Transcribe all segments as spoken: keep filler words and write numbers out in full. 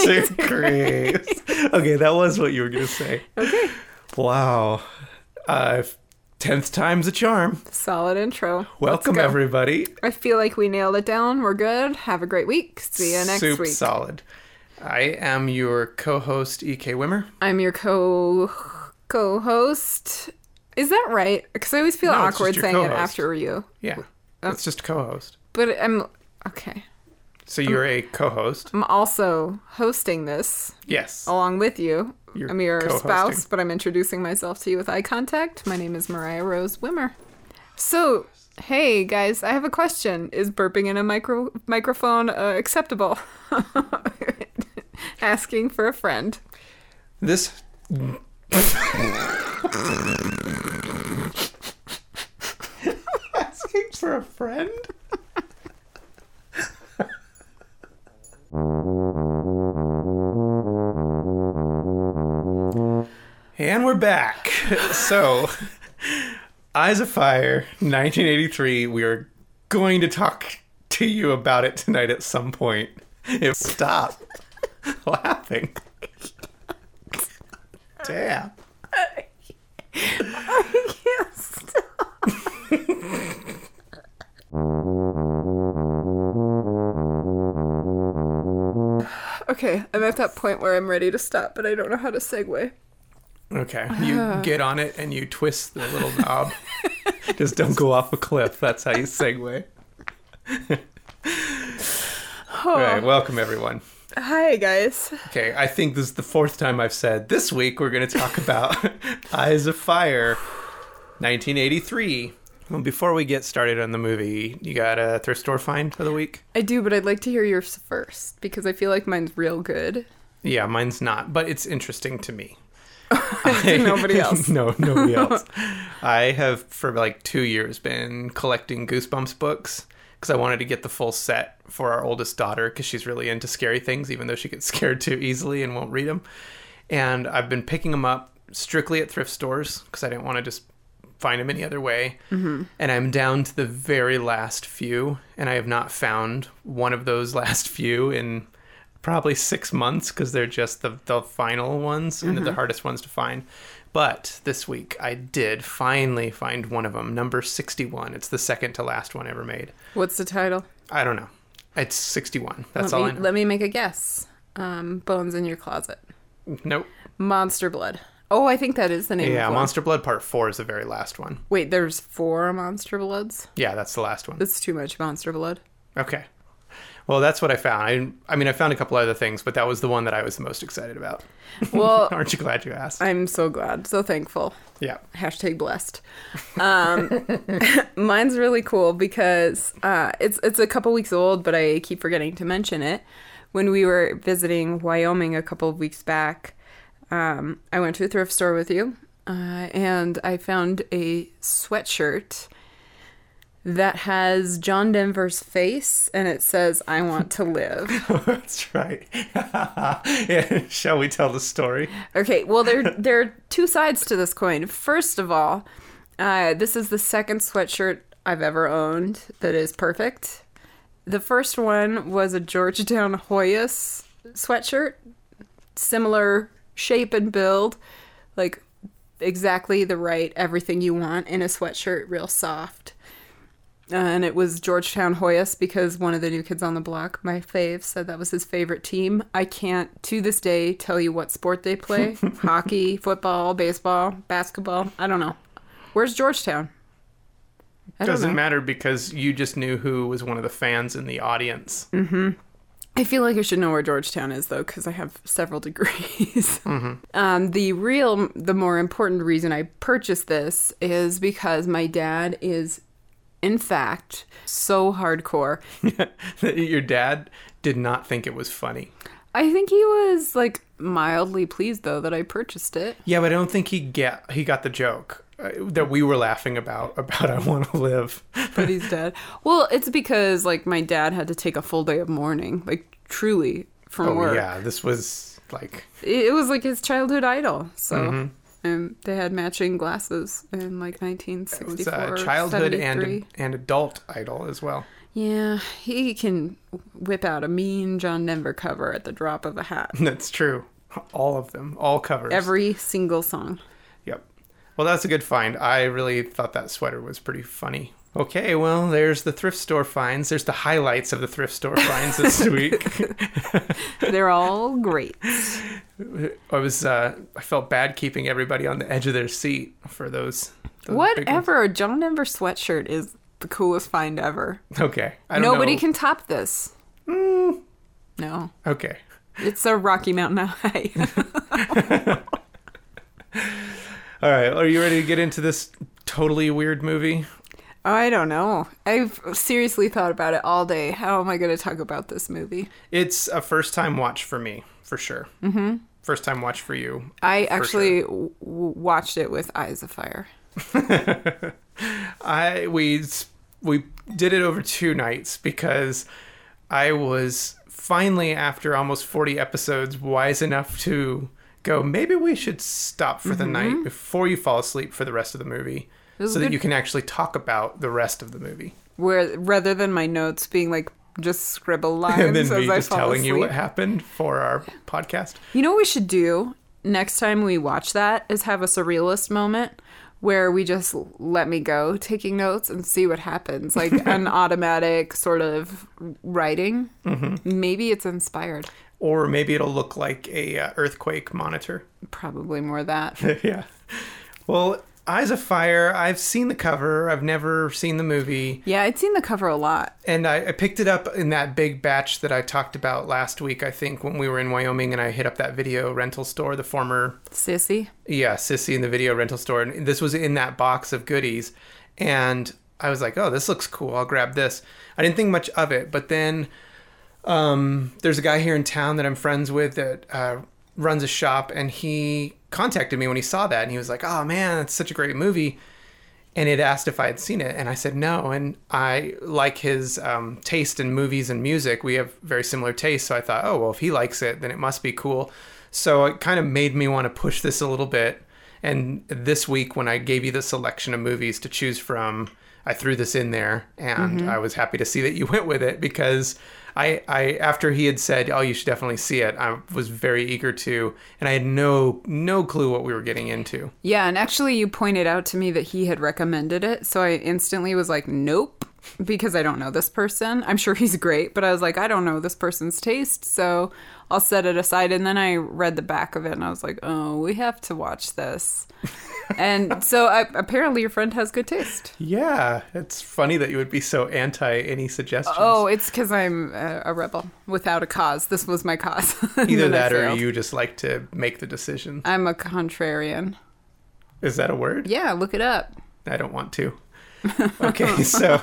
Amazing Grace. Okay, that was what you were going to say. Okay. Wow. Uh, tenth time's a charm. Solid intro. Welcome, everybody. I feel like we nailed it down. We're good. Have a great week. See you next Soup week. solid. I am your co-host, E K Wimmer. I'm your co co-host. Is that right? Because I always feel No, it's awkward just your saying co-host. it after you. Yeah, Um, it's just co-host. But I'm okay. So you're a co-host. I'm also hosting this Yes. along with you. You're I'm your co-hosting. spouse, but I'm introducing myself to you with eye contact. My name is Mariah Rose Wimmer. So, hey guys, I have a question. Is burping in a micro microphone uh, acceptable? Asking for a friend. This... Asking for a friend? And we're back. So, Eyes of Fire, nineteen eighty-three. We are going to talk to you about it tonight at some point. If stop laughing. Damn. I can't stop. Okay, I'm at that point where I'm ready to stop, but I don't know how to segue. Okay, you get on it and you twist the little knob. Just don't go off a cliff. That's how you segue. All right, welcome everyone. Hi, guys. Okay, I think this is the fourth time I've said this week we're going to talk about Eyes of Fire, nineteen eighty-three. Well, before we get started on the movie, you got a thrift store find of the week? I do, but I'd like to hear yours first, because I feel like mine's real good. Yeah, mine's not, but it's interesting to me. To nobody else. No, nobody else. I have, for like two years, been collecting Goosebumps books because I wanted to get the full set for our oldest daughter because she's really into scary things, even though she gets scared too easily and won't read them. And I've been picking them up strictly at thrift stores because I didn't want to just find them any other way. Mm-hmm. And I'm down to the very last few, and I have not found one of those last few in probably six months because they're just the, the final ones and mm-hmm. the hardest ones to find. But this week I did finally find one of them, number sixty-one. It's the second to last one ever made. What's the title? I don't know. It's sixty-one. That's let all me, I know. Let me make a guess. Um, Bones in Your Closet. Nope. Monster Blood. Oh, I think that is the name Yeah, of one. Monster Blood Part four is the very last one. Wait, there's four Monster Bloods? Yeah, that's the last one. That's too much Monster Blood. Okay. Well, that's what I found. I, I mean, I found a couple other things, but that was the one that I was the most excited about. Well, aren't you glad you asked? I'm so glad. So thankful. Yeah. Hashtag blessed. Um, mine's really cool because uh, it's it's a couple weeks old, but I keep forgetting to mention it. When we were visiting Wyoming a couple of weeks back, um, I went to a thrift store with you, uh, and I found a sweatshirt that has John Denver's face, and it says, "I want to live." That's right. Yeah. Shall we tell the story? Okay, well, there, there are two sides to this coin. First of all, uh, this is the second sweatshirt I've ever owned that is perfect. The first one was a Georgetown Hoyas sweatshirt. Similar shape and build. Like, exactly the right everything you want in a sweatshirt, real soft. Uh, and it was Georgetown Hoyas because one of the New Kids on the Block, my fave, said that was his favorite team. I can't, to this day, tell you what sport they play. Hockey, football, baseball, basketball. I don't know. Where's Georgetown? I don't Doesn't know. matter because you just knew who was one of the fans in the audience. Mm-hmm. I feel like I should know where Georgetown is, though, because I have several degrees. Mm-hmm. Um, the real, the more important reason I purchased this is because my dad is, in fact, so hardcore. Your dad did not think it was funny. I think he was, like, mildly pleased, though, that I purchased it. Yeah, but I don't think he get he got the joke uh, that we were laughing about, about I Want to Live. But he's dead. Well, it's because, like, my dad had to take a full day of mourning, like, truly, from oh, work. yeah, this was, like... It, it was, like, his childhood idol, so... Mm-hmm. And they had matching glasses in, like, nineteen sixty-four, It was a childhood and, seventy-three. and adult idol as well. Yeah, he can whip out a mean John Denver cover at the drop of a hat. That's true. All of them. All covers. Every single song. Yep. Well, that's a good find. I really thought that sweater was pretty funny. Okay, well, there's the thrift store finds. There's the highlights of the thrift store finds this week. They're all great. I was, uh, I felt bad keeping everybody on the edge of their seat for those. those Whatever. A John Denver sweatshirt is the coolest find ever. Okay. I don't Nobody know. can top this. Mm. No. Okay. It's a Rocky Mountain High. All right. Are you ready to get into this totally weird movie? I don't know. I've seriously thought about it all day. How am I going to talk about this movie? It's a first time watch for me, for sure. Mm-hmm. First time watch for you. I for actually sure. w- watched it with Eyes of Fire. I we we did it over two nights because I was finally, after almost forty episodes, wise enough to go, maybe we should stop for the Mm-hmm. night before you fall asleep for the rest of the movie, was so that good. you can actually talk about the rest of the movie. Where rather than my notes being like just scribble lines And then as me I just fall telling you asleep. what happened for our podcast. You know what we should do next time we watch that is have a surrealist moment where we just let me go taking notes and see what happens. Like an automatic sort of writing. Mm-hmm. Maybe it's inspired. Or maybe it'll look like a uh, earthquake monitor. Probably more that. Yeah. Well, Eyes of Fire, I've seen the cover. I've never seen the movie. Yeah, I'd seen the cover a lot. And I, I picked it up in that big batch that I talked about last week, I think, when we were in Wyoming, and I hit up that video rental store, the former... Sissy? Yeah, Sissy in the video rental store. And this was in that box of goodies. And I was like, oh, this looks cool. I'll grab this. I didn't think much of it. But then um, there's a guy here in town that I'm friends with that uh, runs a shop, and he contacted me when he saw that, and he was like, oh man, it's such a great movie, and it asked if I had seen it, and I said no. And I like his um, taste in movies and music. We have very similar tastes, so I thought, oh well, if he likes it, then it must be cool. So it kind of made me want to push this a little bit. And this week, when I gave you the selection of movies to choose from, I threw this in there, and mm-hmm. I was happy to see that you went with it, because I, I, after he had said, oh, you should definitely see it, I was very eager to, and I had no, no clue what we were getting into. Yeah, and actually you pointed out to me that he had recommended it, so I instantly was like, nope, because I don't know this person. I'm sure he's great, but I was like, I don't know this person's taste, so I'll set it aside. And then I read the back of it, and I was like, oh, we have to watch this. And so I, apparently your friend has good taste. Yeah, it's funny that you would be so anti any suggestions. Oh, it's because I'm a, a rebel without a cause. This was my cause. Either that or you just like to make the decision. I'm a contrarian. Is that a word? Yeah, look it up. I don't want to. Okay, so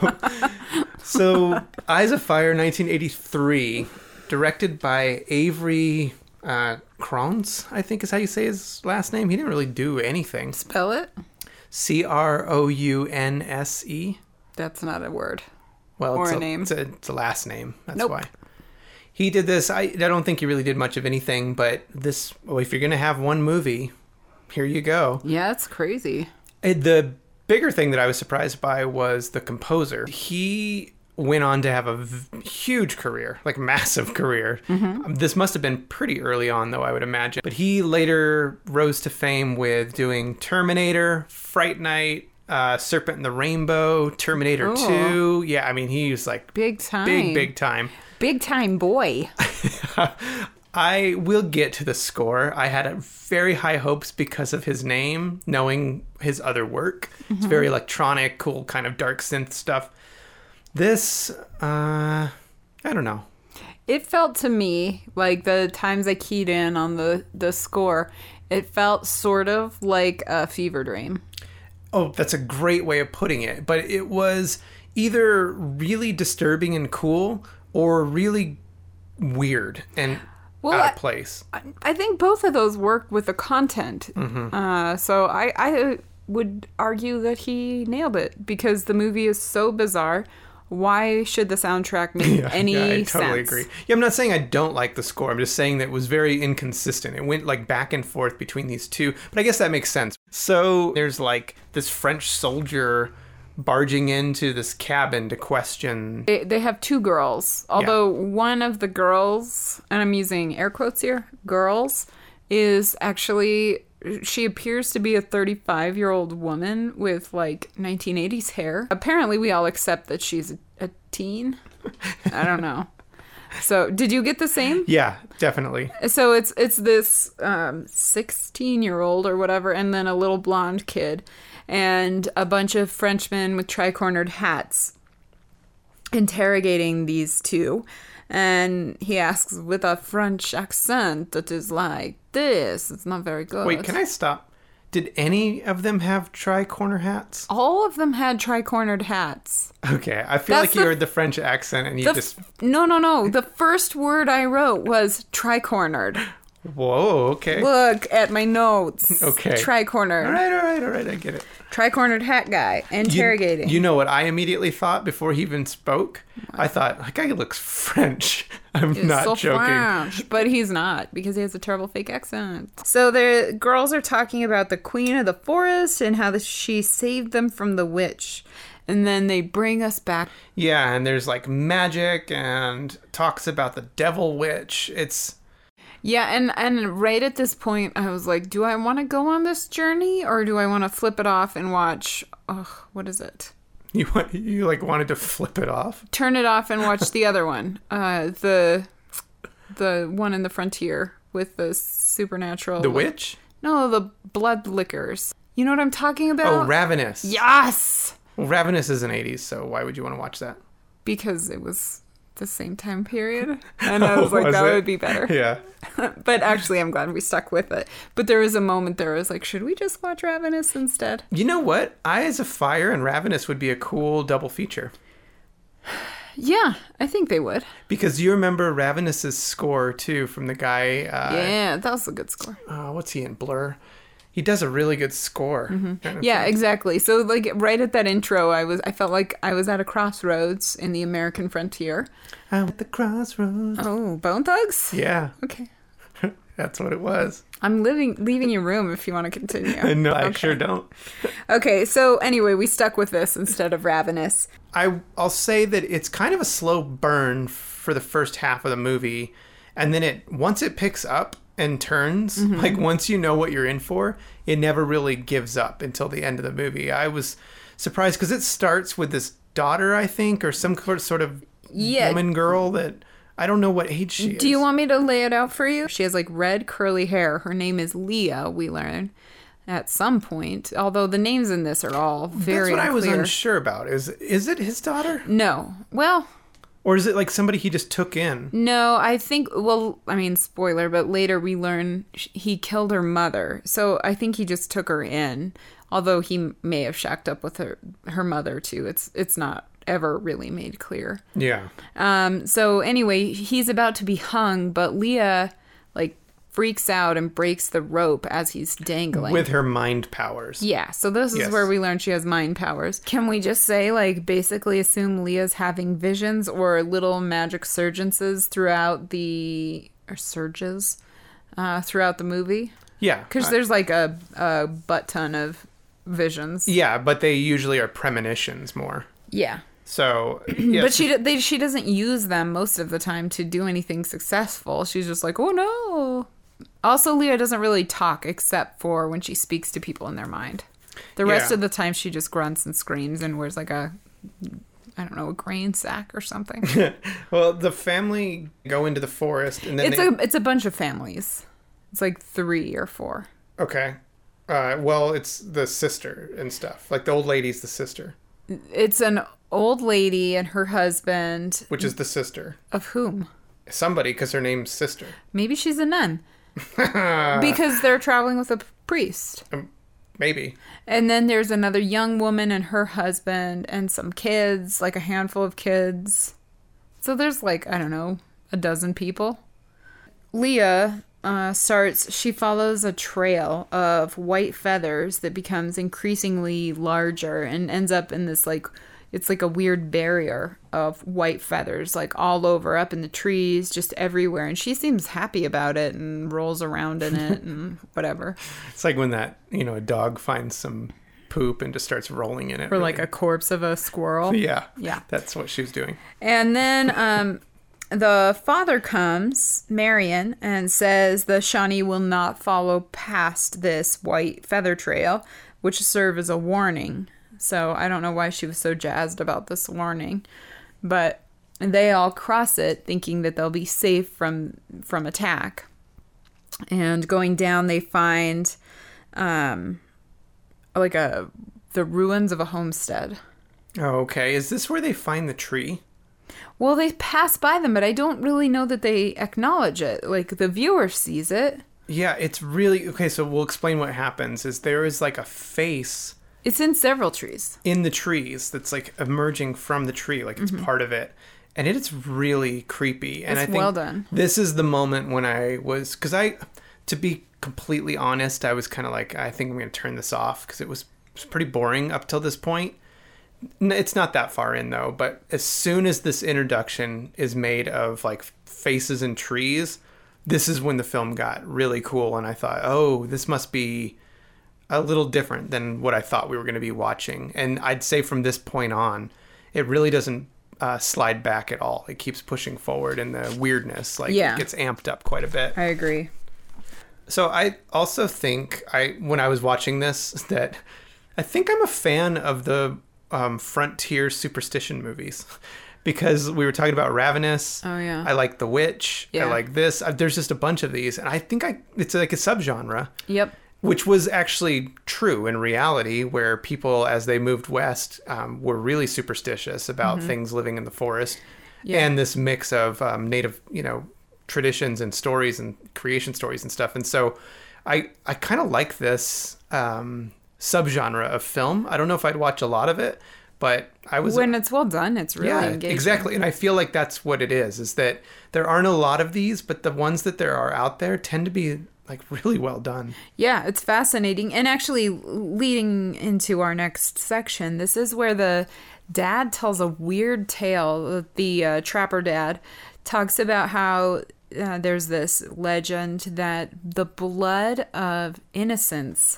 so Eyes of Fire, nineteen eighty-three, directed by Avery uh, Crowns, I think is how you say his last name. He didn't really do anything. Spell it. C R O U N S E. That's not a word. Well, or it's a, a name. It's a, it's a last name. That's nope. why. He did this. I, I don't think he really did much of anything, but this, well, if you're going to have one movie, here you go. Yeah, it's crazy. It, the bigger thing that I was surprised by was the composer. He went on to have a v- huge career, like massive career. Mm-hmm. This must have been pretty early on, though, I would imagine. But he later rose to fame with doing Terminator, Fright Night, uh, Serpent and the Rainbow, Terminator oh. two. Yeah, I mean, he was like big time. Big, big time. Big time boy. I will get to the score. I had a very high hopes because of his name, knowing his other work. Mm-hmm. It's very electronic, cool, kind of dark synth stuff. This, uh, I don't know. It felt to me like the times I keyed in on the, the score, it felt sort of like a fever dream. Oh, that's a great way of putting it. But it was either really disturbing and cool or really weird and well, out of place. I, I think both of those work with the content. Mm-hmm. Uh, so I, I would argue that he nailed it because the movie is so bizarre. Why should the soundtrack make yeah, any yeah, I sense? totally agree. Yeah, I'm not saying I don't like the score. I'm just saying that it was very inconsistent. It went like back and forth between these two. But I guess that makes sense. So there's like this French soldier barging into this cabin to question. They, they have two girls, although yeah. one of the girls, and I'm using air quotes here, girls, is actually, she appears to be a thirty-five-year-old woman with, like, nineteen eighties hair. Apparently, we all accept that she's a, a teen. I don't know. So, did you get the same? Yeah, definitely. So, it's it's this um, sixteen-year-old or whatever, and then a little blonde kid, and a bunch of Frenchmen with tri-cornered hats interrogating these two. And he asks with a French accent that is like this. It's not very good. Wait, can I stop? Did any of them have tri-corner hats? All of them had tri-cornered hats. Okay, I feel That's like you the, heard the French accent and you the, just... No, no, no. The first word I wrote was tri-cornered. Whoa, okay. Look at my notes. Okay. Tri-cornered. All right, all right, all right. I get it. Tri-cornered hat guy. Interrogating. You, you know what I immediately thought before he even spoke? I thought, that guy looks French. I'm he's not so joking. French, but he's not because he has a terrible fake accent. So the girls are talking about the Queen of the Forest and how the, she saved them from the witch. And then they bring us back. Yeah, and there's like magic and talks about the devil witch. It's... Yeah, and, and right at this point, I was like, do I want to go on this journey or do I want to flip it off and watch, oh, what is it? You want, you like wanted to flip it off? Turn it off and watch the other one. Uh, the the one in the frontier with the supernatural. The witch? No, the blood lickers. You know what I'm talking about? Oh, Ravenous. Yes! Well, Ravenous is an eighties, so why would you want to watch that? Because it was the same time period. And I was like, was that it? would be better. Yeah. But actually, I'm glad we stuck with it. But there was a moment there I was like, should we just watch Ravenous instead? You know what? Eyes of Fire and Ravenous would be a cool double feature. Yeah, I think they would. Because you remember Ravenous's score, too, from the guy... Uh, yeah, that was a good score. Uh, what's he in? Blur? He does a really good score. Mm-hmm. Yeah, thing. Exactly. So, like, right at that intro, I was, I felt like I was at a crossroads in the American frontier. I'm at the crossroads. Oh, Bone Thugs? Yeah. Okay. That's what it was. I'm living, leaving your room if you want to continue. No, I okay. sure don't. Okay, so anyway, we stuck with this instead of Ravenous. I, I'll say that it's kind of a slow burn for the first half of the movie. And then it once it picks up and turns, mm-hmm. like once you know what you're in for, it never really gives up until the end of the movie. I was surprised because it starts with this daughter, I think, or some sort of yeah. woman girl that... I don't know what age she is. Do you want me to lay it out for you? She has like red curly hair. Her name is Leah, we learn at some point. Although the names in this are all very That's what unclear. I was unsure about. Is is it his daughter? No. Well... Or is it like somebody he just took in? No, I think, well, I mean, spoiler, but later we learn he killed her mother. So I think he just took her in. Although he may have shacked up with her, her mother too. It's it's not ever really made clear. Yeah. Um. So anyway, he's about to be hung, but Leah, like, freaks out and breaks the rope as he's dangling. With her mind powers. Yeah, so this is yes. where we learn she has mind powers. Can we just say, like, basically assume Leah's having visions or little magic surgences throughout the... or surges? Uh, throughout the movie? Yeah. Because there's, like, a, a butt ton of visions. Yeah, but they usually are premonitions more. Yeah. So, yes. But she they, she doesn't use them most of the time to do anything successful. She's just like, oh no. Also, Leah doesn't really talk except for when she speaks to people in their mind. The rest yeah. of the time, she just grunts and screams and wears like a, I don't know, a grain sack or something. Well, the family go into the forest and then it's they... a it's a bunch of families. It's like three or four. Okay. Uh, well, it's the sister and stuff. Like the old lady's the sister. It's an old lady and her husband. Which is the sister. Of whom? Somebody, because her name's Sister. Maybe she's a nun. Because they're traveling with a priest. Um, maybe. And then there's another young woman and her husband and some kids, like a handful of kids. So there's like, I don't know, a dozen people. Leah uh, starts, she follows a trail of white feathers that becomes increasingly larger and ends up in this like, it's like a weird barrier of white feathers, like all over, up in the trees, just everywhere. And she seems happy about it and rolls around in it and whatever. It's like when that, you know, a dog finds some poop and just starts rolling in it. Or like a corpse of a squirrel. Yeah. Yeah. That's what she was doing. And then um, the father comes, Marion, and says the Shawnee will not follow past this white feather trail, which serve as a warning. So I don't know why she was so jazzed about this warning. But they all cross it thinking that they'll be safe from from attack. And going down, they find um, like a the ruins of a homestead. Oh, okay. Is this where they find the tree? Well, they pass by them, but I don't really know that they acknowledge it. Like, the viewer sees it. Yeah, it's really... Okay, so we'll explain what happens. Is there is, like, a face... It's in several trees. In the trees that's, like, emerging from the tree. Like, it's mm-hmm. part of it. And it is really creepy. And it's I think well done. This is the moment when I was... Because I... To be completely honest, I was kind of like, I think I'm going to turn this off. Because it was, it was pretty boring up till this point. It's not that far in though, but as soon as this introduction is made of like faces and trees, this is when the film got really cool. And I thought, oh, this must be a little different than what I thought we were going to be watching. And I'd say from this point on, it really doesn't uh, slide back at all. It keeps pushing forward, and the weirdness like yeah. gets amped up quite a bit. I agree. So I also think I when I was watching this that I think I'm a fan of the Um, frontier superstition movies, because we were talking about Ravenous. Oh yeah, I like The Witch. Yeah. I like this. Uh, there's just a bunch of these, and I think I it's like a subgenre. Yep. Which was actually true in reality, where people, as they moved west, um, were really superstitious about mm-hmm. things living in the forest, yeah. and this mix of um, native, you know, traditions and stories and creation stories and stuff. And so, I I kind of like this. Um, subgenre of film. I don't know if I'd watch a lot of it, but I was when it's well done, it's really yeah, engaging. Exactly. And I feel like that's what it is, is that there aren't a lot of these, but the ones that there are out there tend to be like really well done. Yeah, it's fascinating. And actually leading into our next section, this is where the dad tells a weird tale. The uh, trapper dad talks about how uh, there's this legend that the blood of innocents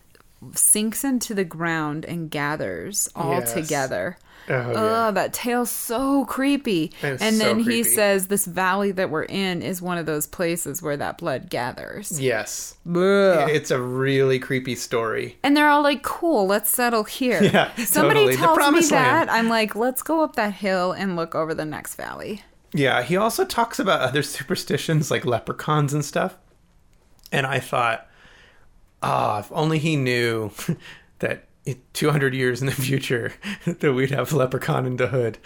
sinks into the ground and gathers all yes. together. Oh, oh yeah. That tale's so creepy. It's and then so he creepy. says this valley that we're in is one of those places where that blood gathers. Yes. Ugh. It's a really creepy story. And they're all like, cool, let's settle here. Yeah, Somebody totally. tells the me promised that. land. I'm like, let's go up that hill and look over the next valley. Yeah, he also talks about other superstitions like leprechauns and stuff. And I thought, ah, oh, if only he knew that two hundred years in the future that we'd have leprechaun in the hood.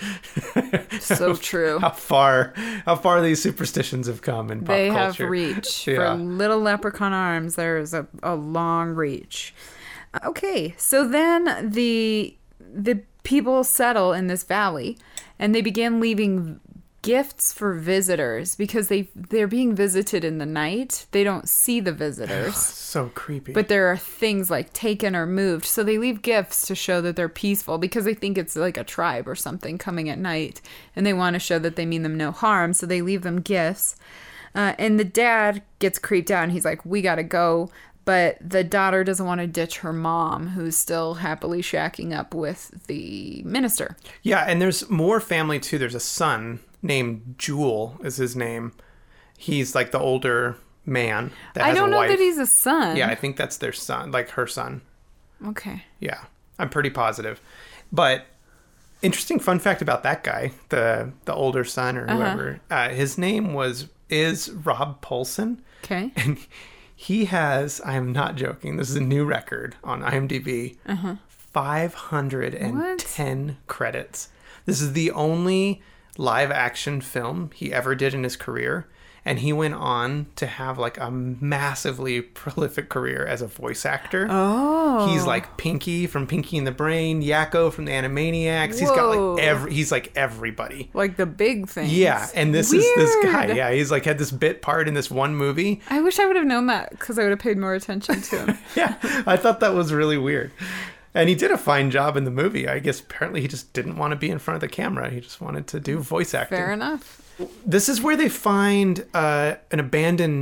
So true. How far how far these superstitions have come in pop they culture. Have reach. Yeah. For little leprechaun arms, there is a, a long reach. Okay, so then the the people settle in this valley, and they begin leaving gifts for visitors because they they're being visited in the night. They don't see the visitors. So creepy. But there are things like taken or moved, so they leave gifts to show that they're peaceful because they think it's like a tribe or something coming at night, and they want to show that they mean them no harm, so they leave them gifts. Uh, and the dad gets creeped out, and he's like, "We gotta go." But the daughter doesn't want to ditch her mom, who's still happily shacking up with the minister. Yeah, and there's more family too. There's a son named Jewel is his name. He's like the older man that I has don't a know wife. that he's a son. Yeah, I think that's their son, like her son. Okay. Yeah, I'm pretty positive. But interesting fun fact about that guy, the the older son or whoever, uh-huh. uh, his name was is Rob Paulson. Okay. And he has, I am not joking, this is a new record on IMDb, uh-huh. five hundred ten what? Credits. This is the only live action film he ever did in his career, and he went on to have like a massively prolific career as a voice actor. Oh, he's like Pinky from Pinky and the Brain, Yakko from the Animaniacs. Whoa. He's got like every he's like everybody, like the big things. Yeah, and this Weird. is this guy. Yeah, he's like had this bit part in this one movie. I wish I would have known that because I would have paid more attention to him. Yeah, I thought that was really weird. And he did a fine job in the movie. I guess apparently he just didn't want to be in front of the camera. He just wanted to do voice acting. Fair enough. This is where they find uh, an abandoned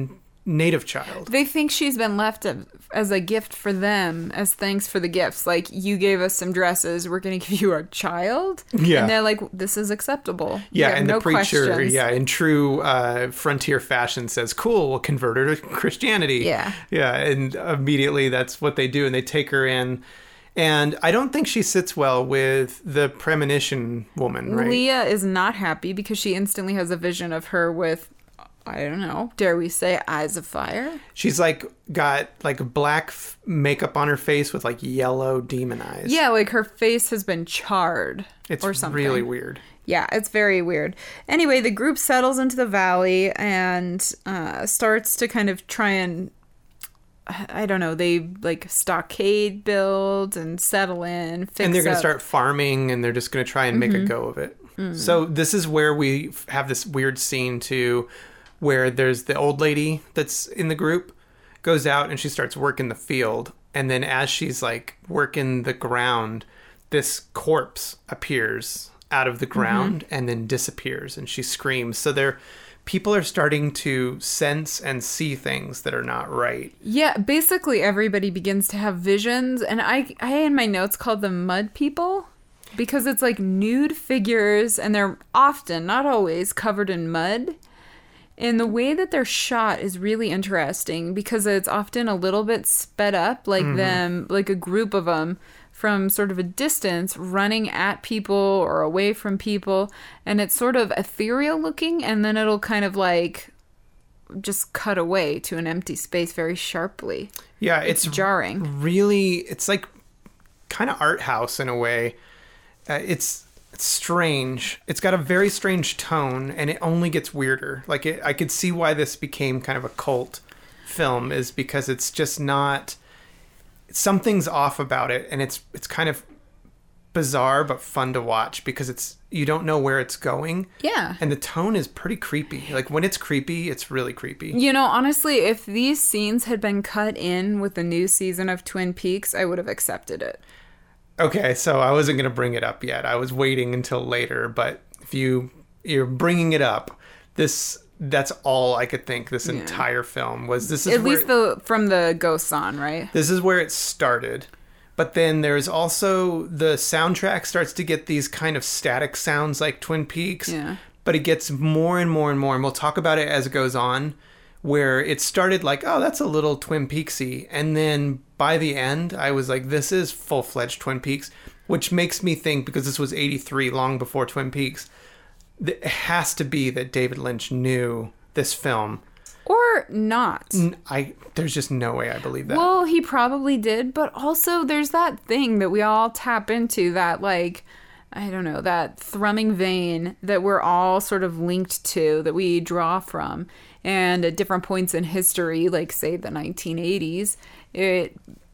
native child. They think she's been left as a gift for them, as thanks for the gifts. Like, you gave us some dresses, we're going to give you a child. Yeah. And they're like, this is acceptable. Yeah, and no the preacher, questions. yeah, in true uh, frontier fashion says, cool, we'll convert her to Christianity. Yeah. Yeah, and immediately that's what they do, and they take her in. And I don't think she sits well with the premonition woman, right? Leah is not happy because she instantly has a vision of her with, I don't know, dare we say, eyes of fire? She's like got like black f- makeup on her face with like yellow demon eyes. Yeah, like her face has been charred It's or something. really weird. Yeah, it's very weird. Anyway, the group settles into the valley and uh, starts to kind of try and, I don't know, they like stockade build and settle in. Fix And they're going to up. start farming, and they're just going to try and make Mm-hmm. a go of it. Mm. So this is where we f- have this weird scene too, where there's the old lady that's in the group, goes out and she starts working the field. And then as she's like working the ground, this corpse appears out of the ground mm-hmm. and then disappears, and she screams. So they're... people are starting to sense and see things that are not right. Yeah, basically everybody begins to have visions, and I, I in my notes called them mud people because it's like nude figures, and they're often, not always, covered in mud. And the way that they're shot is really interesting because it's often a little bit sped up, like mm-hmm. them, like a group of them from sort of a distance running at people or away from people, and it's sort of ethereal looking, and then it'll kind of like just cut away to an empty space very sharply. Yeah, it's, it's jarring. Really, it's like kind of art house in a way. Uh, it's it's strange. It's got a very strange tone, and it only gets weirder. Like it, I could see why this became kind of a cult film, is because it's just not. Something's off about it, and it's it's kind of bizarre but fun to watch because it's you don't know where it's going. Yeah. And the tone is pretty creepy. Like when it's creepy, it's really creepy. You know, honestly, if these scenes had been cut in with the new season of Twin Peaks, I would have accepted it. Okay, so I wasn't going to bring it up yet. I was waiting until later, but if you you're bringing it up, this that's all I could think this Yeah. entire film was. This is At where, least the from the ghosts on, right? This is where it started. But then there's also the soundtrack starts to get these kind of static sounds like Twin Peaks. Yeah. But it gets more and more and more, and we'll talk about it as it goes on, where it started like, oh, that's a little Twin Peaksy. And then by the end, I was like, this is full-fledged Twin Peaks, which makes me think, because this was eighty-three, long before Twin Peaks, that it has to be that David Lynch knew this film. Or not. I There's just no way I believe that. Well, he probably did, but also there's that thing that we all tap into, that like, I don't know, that thrumming vein that we're all sort of linked to, that we draw from. And at different points in history, like say the nineteen eighties, it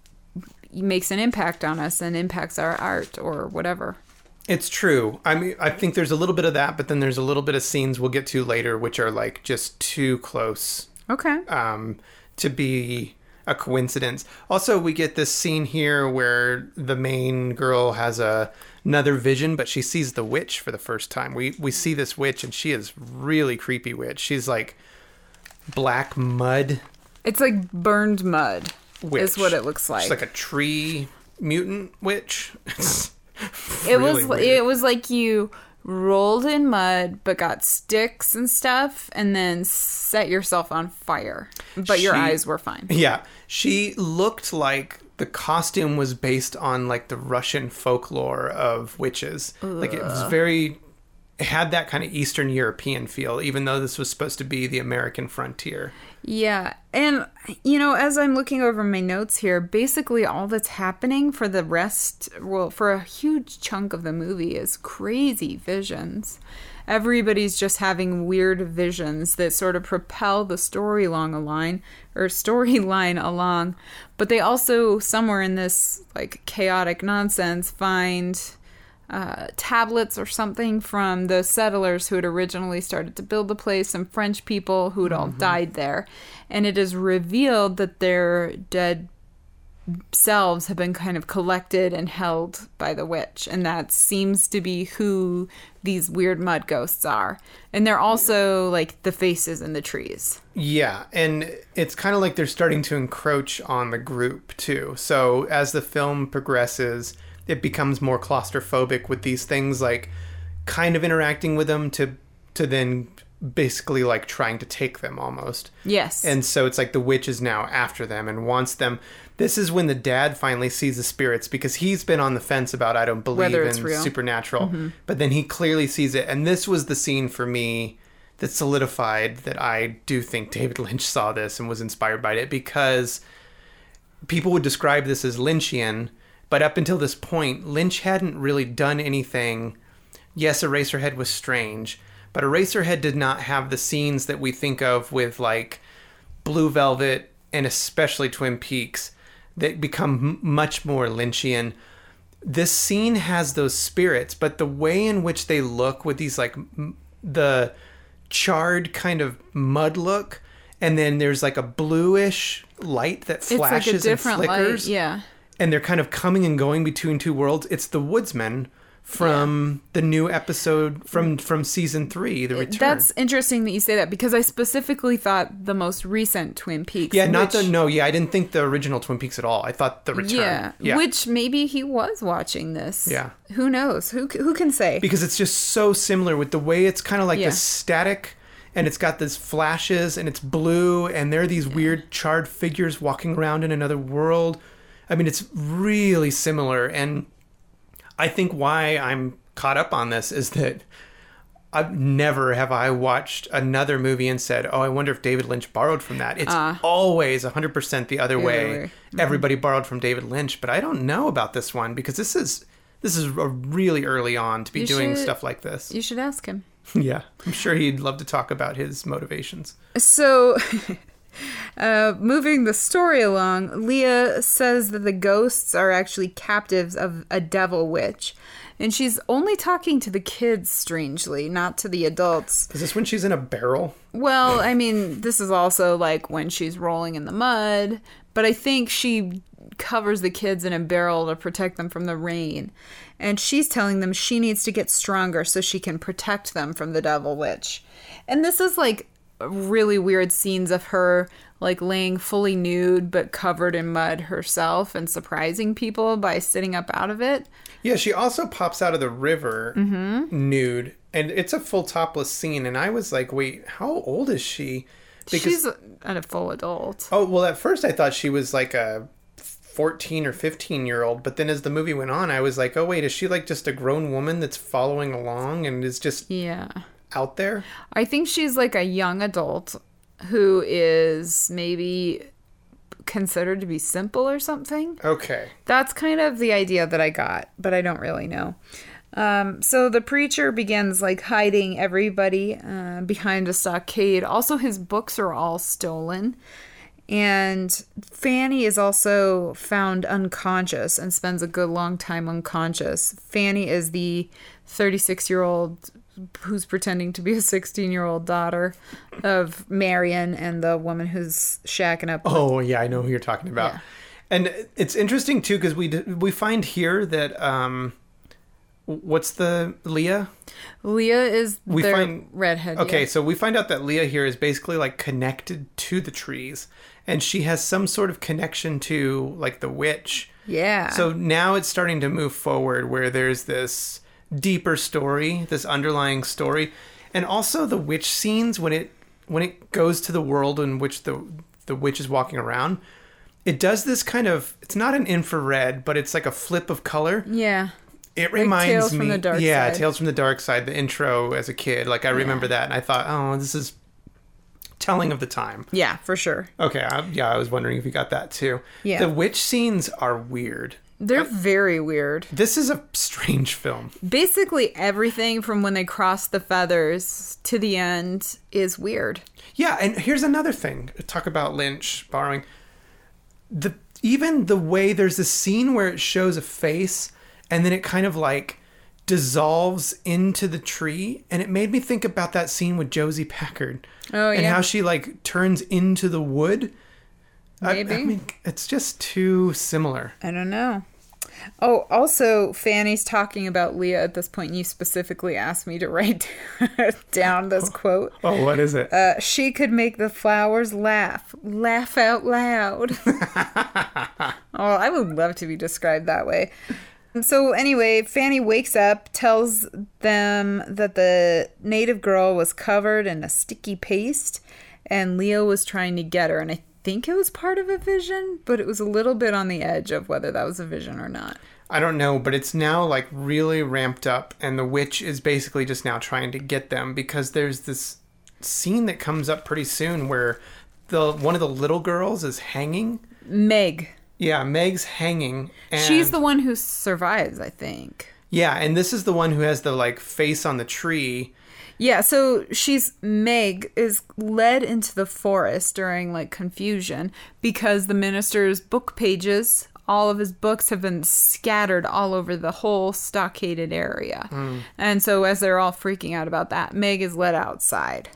makes an impact on us and impacts our art or whatever. It's true. I mean, I think there's a little bit of that, but then there's a little bit of scenes we'll get to later, which are like just too close. Okay. Um, to be a coincidence. Also, we get this scene here where the main girl has a, another vision, but she sees the witch for the first time. We we see this witch, and she is really creepy witch. She's like black mud. It's like burned mud. Witch. Is what it looks like. She's like a tree mutant witch. It really was weird. it was like you rolled in mud but got sticks and stuff and then set yourself on fire. But your She- eyes were fine. Yeah, she looked like the costume was based on like the Russian folklore of witches. Like it was very, it had that kind of Eastern European feel, even though this was supposed to be the American frontier. Yeah. And, you know, as I'm looking over my notes here, basically all that's happening for the rest, well, for a huge chunk of the movie is crazy visions. Everybody's just having weird visions that sort of propel the story along a line, or storyline along. But they also, somewhere in this, like, chaotic nonsense, find uh, tablets or something from the settlers who had originally started to build the place, some French people who had all died there. And it is revealed that their dead selves have been kind of collected and held by the witch. And that seems to be who these weird mud ghosts are. And they're also like the faces in the trees. Yeah, and it's kind of like they're starting to encroach on the group too. So as the film progresses, it becomes more claustrophobic with these things like kind of interacting with them to to then basically like trying to take them almost. Yes. And so it's like the witch is now after them and wants them. This is when the dad finally sees the spirits, because he's been on the fence about I don't believe Whether it's in real. supernatural. Mm-hmm. But then he clearly sees it. And this was the scene for me that solidified that I do think David Lynch saw this and was inspired by it, because people would describe this as Lynchian, but up until this point, Lynch hadn't really done anything. Yes, Eraserhead was strange, but Eraserhead did not have the scenes that we think of with like Blue Velvet and especially Twin Peaks that become m- much more Lynchian. This scene has those spirits, but the way in which they look with these like m- the charred kind of mud look, and then there's like a bluish light that flashes it's like a different and flickers. light, yeah. And they're kind of coming and going between two worlds. It's the Woodsman from yeah. the new episode from from season three, The Return. That's interesting that you say that, because I specifically thought the most recent Twin Peaks. Yeah, not which, the no. Yeah, I didn't think the original Twin Peaks at all. I thought The Return. Yeah, yeah. which maybe he was watching this. Yeah. Who knows? Who who can say? Because it's just so similar with the way it's kind of like Yeah. the static, and it's got these flashes, and it's blue, and there are these yeah. weird charred figures walking around in another world. I mean, it's really similar, and I think why I'm caught up on this is that I've never have I watched another movie and said, oh, I wonder if David Lynch borrowed from that. It's uh, always one hundred percent the other the way. other way. Mm-hmm. Everybody borrowed from David Lynch, but I don't know about this one, because this is this is a really early on to be You doing should- stuff like this. You should ask him. Yeah, I'm sure he'd love to talk about his motivations. So, uh, moving the story along, Leah says that the ghosts are actually captives of a devil witch. And she's only talking to the kids, strangely, not to the adults. Is this when she's in a barrel? Well, I mean, this is also like when she's rolling in the mud. But I think she covers the kids in a barrel to protect them from the rain. And she's telling them she needs to get stronger so she can protect them from the devil witch. And this is like really weird scenes of her like laying fully nude but covered in mud herself and surprising people by sitting up out of it. Yeah, she also pops out of the river Mm-hmm. nude, and it's a full topless scene. And I was like, wait, how old is she? She's a, a full adult. Oh, well, at first I thought she was like a fourteen or fifteen year old, but then as the movie went on, I was like, oh, wait, is she like just a grown woman that's following along and is just Yeah. out there? I think she's like a young adult who is maybe considered to be simple or something. Okay. That's kind of the idea that I got, but I don't really know. Um, so the preacher begins like hiding everybody uh, behind a stockade. Also, his books are all stolen. And Fanny is also found unconscious and spends a good long time unconscious. Fanny is the thirty-six-year-old who's pretending to be a sixteen-year-old daughter of Marion and the woman who's shacking up with. Oh, yeah, I know who you're talking about. Yeah. And it's interesting, too, because we, d- we find here that, um, what's the, Leah? Leah is We their find- redhead. Okay, yeah. so we find out that Leah here is basically like connected to the trees, and she has some sort of connection to like the witch. Yeah. So now it's starting to move forward where there's this deeper story, this underlying story, and also the witch scenes when it when it goes to the world in which the the witch is walking around. It does this kind of, it's not an infrared, but it's like a flip of color. Yeah. It Like reminds Tales me, from the Dark yeah, Side. Tales from the Dark Side, the intro as a kid. Like I remember that, and I thought, oh, this is telling of the time. Yeah, for sure. Okay, I, yeah, I was wondering if you got that too. Yeah. The witch scenes are weird. They're very weird. This is a strange film. Basically, everything from when they cross the feathers to the end is weird. Yeah, and here's another thing. Talk about Lynch borrowing. The even the way there's this scene where it shows a face and then it kind of like dissolves into the tree, and it made me think about that scene with Josie Packard. Oh, and yeah. how she like turns into the wood. Maybe. I, I mean, it's just too similar. I don't know. Oh, also, Fanny's talking about Leah at this point, and you specifically asked me to write down this quote. Oh, what is it? Uh, she could make the flowers laugh. Laugh out loud. Oh, I would love to be described that way. So anyway, Fanny wakes up, tells them that the native girl was covered in a sticky paste, and Leo was trying to get her, and I think it was part of a vision, but it was a little bit on the edge of whether that was a vision or not. I don't know, but it's now like really ramped up, and the witch is basically just now trying to get them, because there's this scene that comes up pretty soon where the one of the little girls is hanging. Meg. Yeah, Meg's hanging. And She's the one who survives, I think. Yeah, and this is the one who has the like face on the tree. Yeah, so she's Meg is led into the forest during like confusion because the minister's book pages, all of his books have been scattered all over the whole stockaded area. Mm. And so as they're all freaking out about that, Meg is led outside.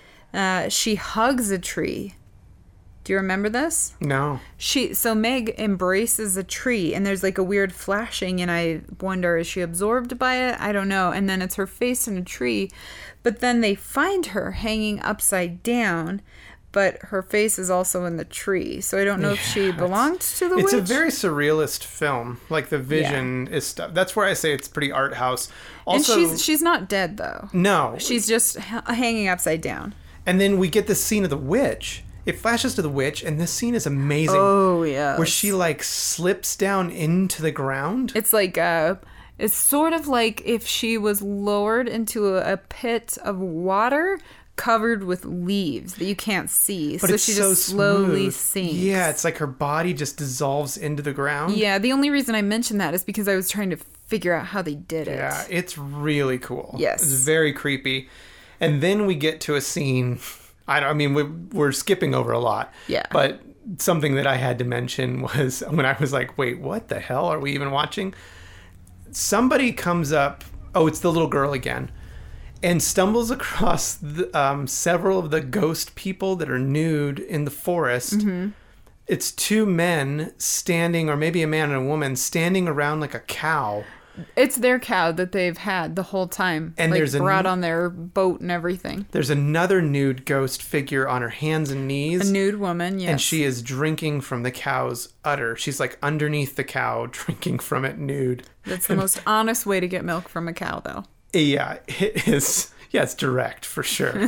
Uh, she hugs a tree. Do you remember this? No. She so Meg embraces a tree, and there's like a weird flashing, and I wonder, is she absorbed by it? I don't know. And then it's her face in a tree, but then they find her hanging upside down, but her face is also in the tree. So I don't know yeah, if she belonged to the it's witch. It's a very surrealist film. Like the vision yeah. is stuff. That's where I say it's pretty art house. Also, and she's she's not dead though. No, she's just h- hanging upside down. And then we get this scene of the witch. It flashes to the witch, and this scene is amazing. Oh, yeah. Where she, like, slips down into the ground. It's like, uh, it's sort of like if she was lowered into a, a pit of water covered with leaves that you can't see. But so it's she so just slowly smooth. sinks. Yeah, it's like her body just dissolves into the ground. Yeah, the only reason I mentioned that is because I was trying to figure out how they did it. Yeah, it's really cool. Yes. It's very creepy. And then we get to a scene... I don't. I mean, we, we're skipping over a lot. Yeah. But something that I had to mention was when I was like, wait, what the hell are we even watching? Somebody comes up. Oh, it's the little girl again. And stumbles across the, um, several of the ghost people that are nude in the forest. Mm-hmm. It's two men standing, or maybe a man and a woman, standing around like a cow. It's their cow that they've had the whole time. And like, there's brought a, on their boat and everything. There's another nude ghost figure on her hands and knees. A nude woman, yes. And she is drinking from the cow's udder. She's like underneath the cow, drinking from it nude. That's the most honest way to get milk from a cow, though. Yeah, it is. Yeah, it's direct for sure.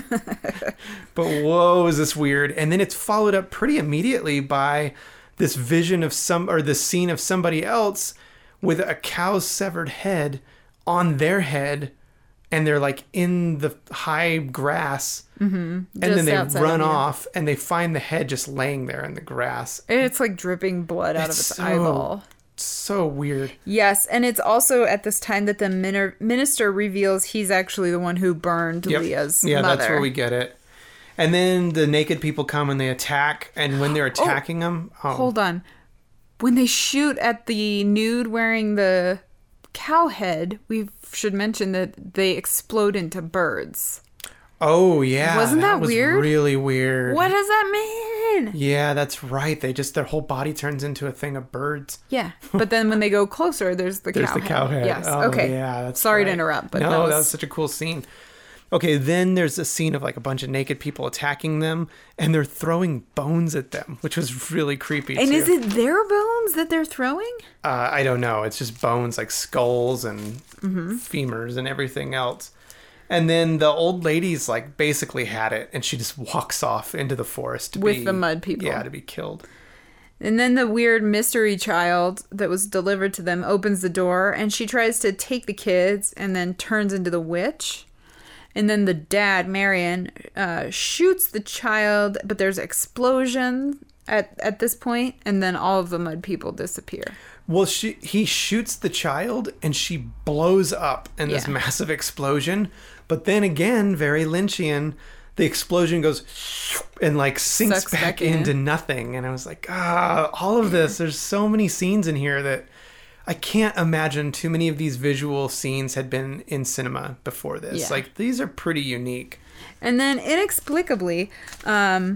But whoa, is this weird? And then it's followed up pretty immediately by this vision of some, or this scene of somebody else with a cow's severed head on their head, and they're like in the high grass, mm-hmm. and just then they run of off and they find the head just laying there in the grass. It's like dripping blood out it's of its so, eyeball. So weird. Yes, and it's also at this time that the min- minister reveals he's actually the one who burned yep. Leah's yeah, mother. That's where we get it. And then the naked people come and they attack, and when they're attacking oh, them... Oh. Hold on. When they shoot at the nude wearing the cow head, we should mention that they explode into birds. Oh, yeah. Wasn't that, that was weird? really weird. What does that mean? Yeah, that's right. They just, their whole body turns into a thing of birds. Yeah. But then when they go closer, there's the there's cow the head. cow head. Yes. Oh, okay. Yeah, that's Sorry right. to interrupt, but no, that was... that was such a cool scene. Okay, then there's a scene of like a bunch of naked people attacking them, and they're throwing bones at them, which was really creepy. And too. is it their bones that they're throwing? Uh, I don't know. It's just bones, like skulls and mm-hmm. femurs and everything else. And then the old lady's like basically had it, and she just walks off into the forest to with be, the mud people. Yeah, to be killed. And then the weird mystery child that was delivered to them opens the door, and she tries to take the kids, and then turns into the witch. And then the dad, Marion, uh, shoots the child, but there's explosion at at this point, and then all of the mud people disappear. Well, she he shoots the child, and she blows up in this yeah. massive explosion. But then again, very Lynchian, the explosion goes and like sinks Sucks back, back into in. nothing. And I was like, ah, all of this. There's so many scenes in here that I can't imagine too many of these visual scenes had been in cinema before this. Yeah. Like, these are pretty unique. And then inexplicably, um,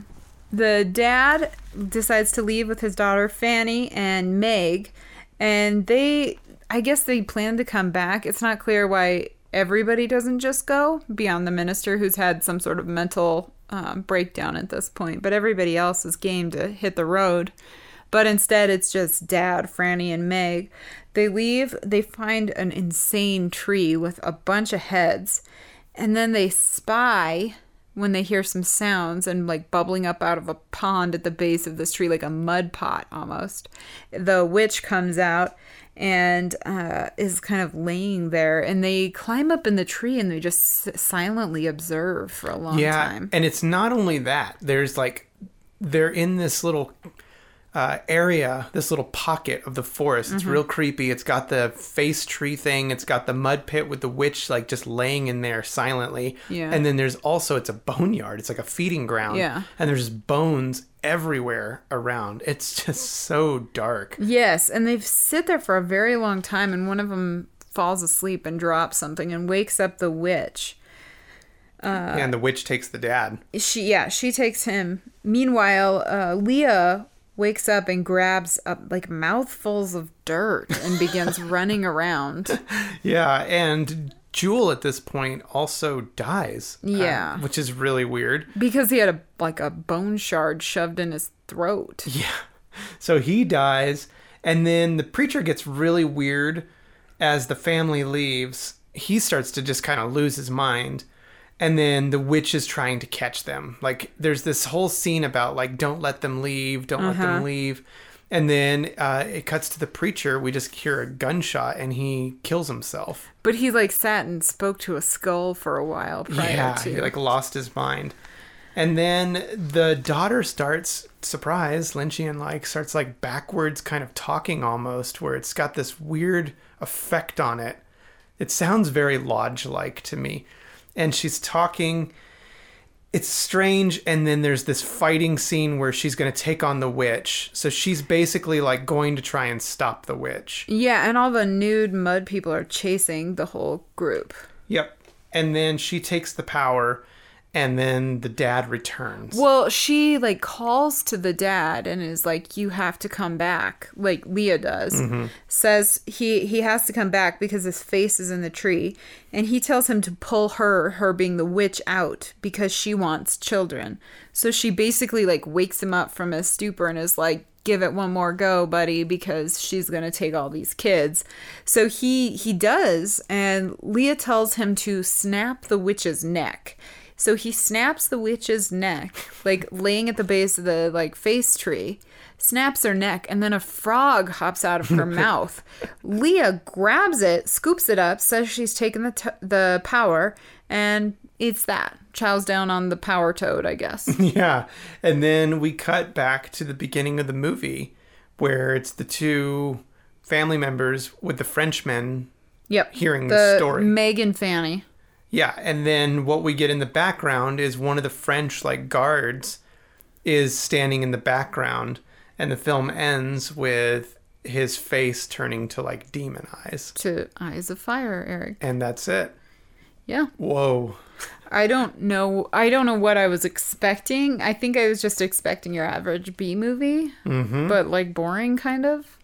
the dad decides to leave with his daughter Fanny and Meg, and they, I guess they plan to come back. It's not clear why everybody doesn't just go, beyond the minister who's had some sort of mental um, breakdown at this point, but everybody else is game to hit the road. But instead, it's just Dad, Franny, and Meg. They leave. They find an insane tree with a bunch of heads. And then they spy when they hear some sounds and like bubbling up out of a pond at the base of this tree, like a mud pot almost. The witch comes out and uh, is kind of laying there. And they climb up in the tree and they just s- silently observe for a long yeah, time. And it's not only that. There's like, they're in this little... Uh, area, this little pocket of the forest. It's mm-hmm. real creepy. It's got the face tree thing. It's got the mud pit with the witch like just laying in there silently. Yeah. And then there's also, it's a boneyard. It's like a feeding ground. Yeah. And there's bones everywhere around. It's just so dark. Yes. And they sit there for a very long time. And one of them falls asleep and drops something and wakes up the witch. Uh, and the witch takes the dad. She, yeah, she takes him. Meanwhile, uh, Leah wakes up and grabs up like mouthfuls of dirt and begins running around. Yeah, and Jewel at this point also dies. Yeah. Um, which is really weird. Because he had a like a bone shard shoved in his throat. Yeah. So he dies, and then the preacher gets really weird as the family leaves. He starts to just kind of lose his mind. And then the witch is trying to catch them. Like, there's this whole scene about, like, don't let them leave, don't uh-huh. let them leave. And then uh, it cuts to the preacher. We just hear a gunshot, and he kills himself. But he, like, sat and spoke to a skull for a while prior yeah, to... he, like, lost his mind. And then the daughter starts, surprise, Lynchian, like, starts, like, backwards kind of talking almost, where it's got this weird effect on it. It sounds very Lodge-like to me. And she's talking, it's strange, and then there's this fighting scene where she's going to take on the witch. So she's basically like going to try and stop the witch. Yeah, and all the nude mud people are chasing the whole group. Yep. And then she takes the power, and then the dad returns. Well, she like calls to the dad and is like, you have to come back, like Leah does. Mm-hmm. Says he he has to come back because his face is in the tree, and he tells him to pull her, her being the witch, out because she wants children. So she basically like wakes him up from his stupor and is like, give it one more go, buddy, because she's going to take all these kids. So he he does, and Leah tells him to snap the witch's neck. So he snaps the witch's neck, like laying at the base of the like face tree, snaps her neck, and then a frog hops out of her mouth. Leah grabs it, scoops it up, says she's taken the t- the power, and eats that. Chows down on the power toad, I guess. Yeah. And then we cut back to the beginning of the movie where it's the two family members with the Frenchmen yep. hearing the the story. Meg and Fanny. Yeah, and then what we get in the background is one of the French, like, guards is standing in the background, and the film ends with his face turning to, like, demon eyes. To eyes of fire, Eric. And that's it. Yeah. Whoa. I don't know. I don't know what I was expecting. I think I was just expecting your average B movie, mm-hmm. but, like, boring, kind of.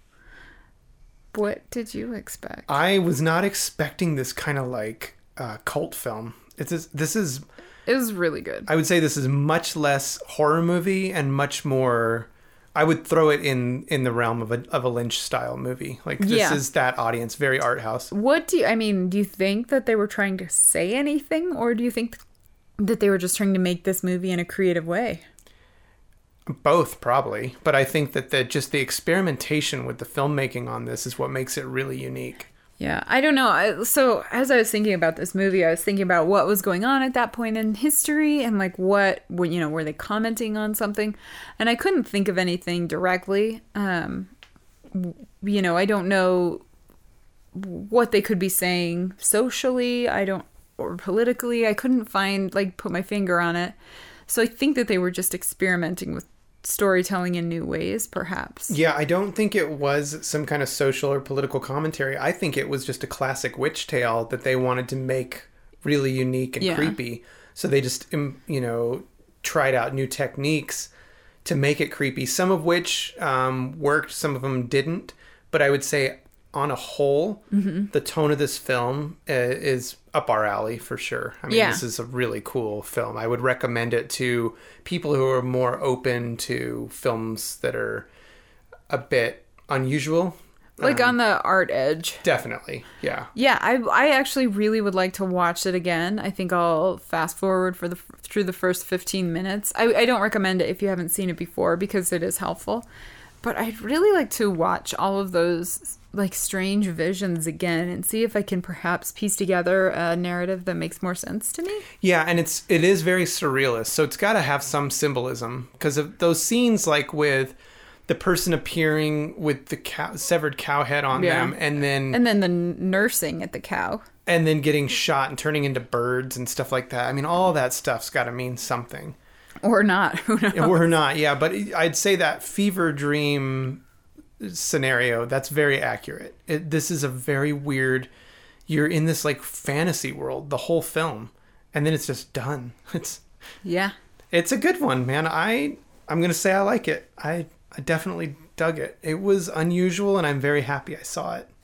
What did you expect? I was not expecting this kind of, like... Uh, cult film. It's this, this is it was really good. I would say this is much less horror movie and much more. I would throw it in in the realm of a of a Lynch style movie. Like this yeah. is that audience, very art house. What do you? I mean, do you think that they were trying to say anything, or do you think that they were just trying to make this movie in a creative way? Both, probably. But I think that the just the experimentation with the filmmaking on this is what makes it really unique. Yeah, I don't know. I, so as I was thinking about this movie, I was thinking about what was going on at that point in history and like what, you know, were they commenting on something? And I couldn't think of anything directly. Um, you know, I don't know what they could be saying socially. I don't, or politically. I couldn't find, like, put my finger on it. So I think that they were just experimenting with storytelling in new ways, perhaps. Yeah, I don't think it was some kind of social or political commentary. I think it was just a classic witch tale that they wanted to make really unique and yeah. creepy. So they just, you know, tried out new techniques to make it creepy, some of which um, worked, some of them didn't. But I would say on a whole, mm-hmm. the tone of this film uh, is up our alley for sure. I mean, yeah. This is a really cool film. I would recommend it to people who are more open to films that are a bit unusual. Like um, on the art edge. Definitely, yeah. Yeah, I I actually really would like to watch it again. I think I'll fast forward for the through the first fifteen minutes. I, I don't recommend it if you haven't seen it before because it is helpful. But I'd really like to watch all of those like strange visions again and see if I can perhaps piece together a narrative that makes more sense to me. Yeah, and it's it is very surrealist, so it's got to have some symbolism because of those scenes like with the person appearing with the cow, severed cow head on yeah. them, and then and then the nursing at the cow, and then getting shot and turning into birds and stuff like that. I mean, all that stuff's got to mean something. Or not. Who knows? Or not, yeah. But I'd say that fever dream scenario, that's very accurate. It, this is a very weird... You're in this, like, fantasy world the whole film. And then it's just done. It's Yeah. It's a good one, man. I, I'm going to say I like it. I, I definitely dug it. It was unusual, and I'm very happy I saw it.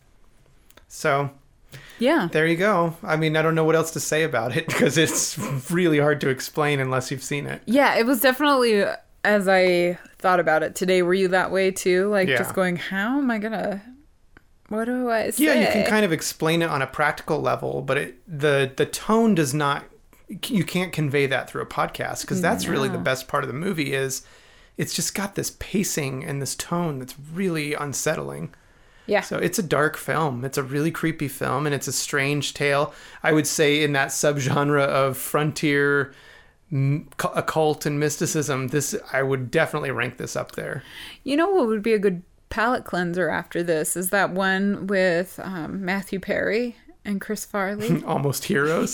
So... Yeah. There you go. I mean, I don't know what else to say about it because it's really hard to explain unless you've seen it. Yeah, it was definitely, as I thought about it today, were you that way too? Like yeah. just going, how am I going to, what do I say? Yeah, you can kind of explain it on a practical level, but it, the, the tone does not, you can't convey that through a podcast because that's no. really the best part of the movie is it's just got this pacing and this tone that's really unsettling. Yeah. So it's a dark film. It's a really creepy film, and it's a strange tale. I would say in that subgenre of frontier m- occult and mysticism, this I would definitely rank this up there. You know what would be a good palate cleanser after this is that one with um, Matthew Perry and Chris Farley. Almost Heroes.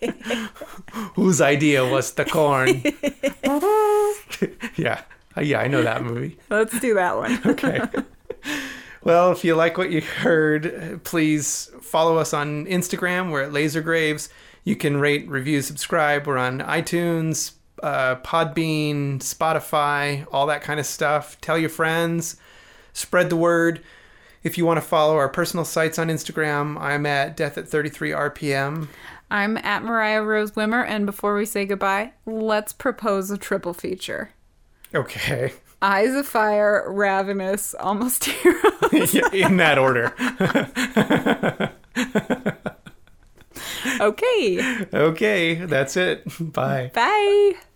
Whose idea was the corn? yeah. Yeah, I know that movie. Let's do that one. Okay. Well, if you like what you heard, please follow us on Instagram. We're at Laser Graves. You can rate, review, subscribe. We're on iTunes, uh, Podbean, Spotify, all that kind of stuff. Tell your friends. Spread the word. If you want to follow our personal sites on Instagram, I'm at Death at thirty-three R P M. I'm at Mariah Rose Wimmer. And before we say goodbye, let's propose a triple feature. Okay. Eyes of Fire, Ravenous, Almost Heroes. In that order. Okay. Okay, that's it. Bye. Bye.